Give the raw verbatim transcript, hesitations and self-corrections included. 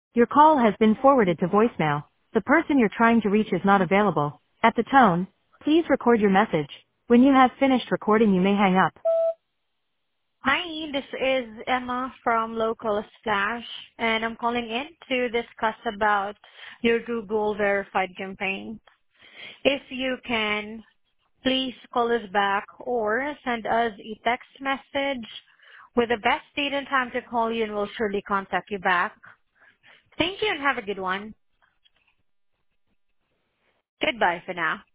Your call has been forwarded to voicemail. The person you're trying to reach is not available. At the tone, please record your message. When you have finished recording, you may hang up. Hi, this is Emma from Local Splash, and I'm calling in to discuss about your Google Verified campaign. If you can, please call us back or send us a text message with the best date and time to call you, and we'll surely contact you back. Thank you and have a good one. Goodbye for now.